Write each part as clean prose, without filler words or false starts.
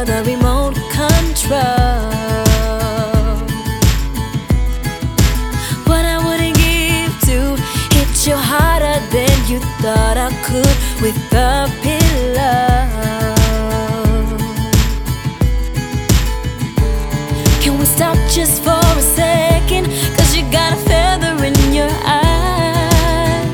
for the remote control. What I wouldn't give to hit you harder than you thought I could with the pillow. Can we stop just for a second? 'Cause you got a feather in your eye.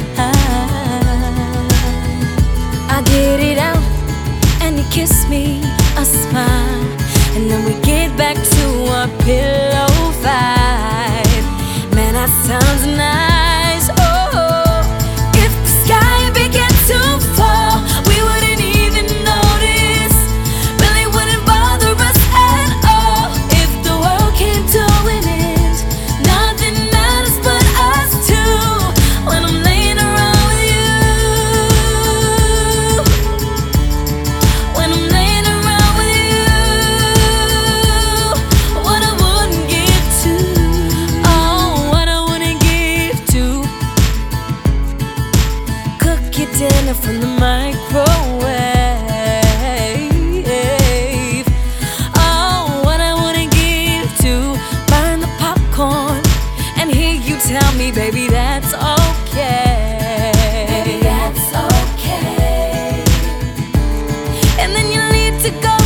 I get it out and you kiss me, a smile, and then we get back to our pillow fight. Man, that sounds nice. Oh, if the sky began to fall, we wouldn't even notice. Really wouldn't bother us at all. If the world came to an end, nothing matters but us two. When I'm laying around with you, when I'm laying around with you, what I wouldn't give to, oh, what I wouldn't give to. Cook your dinner from the microwave. Oh, what I wouldn't give to burn the popcorn and hear you tell me, baby, that's okay. Baby, that's okay. And then you leave to go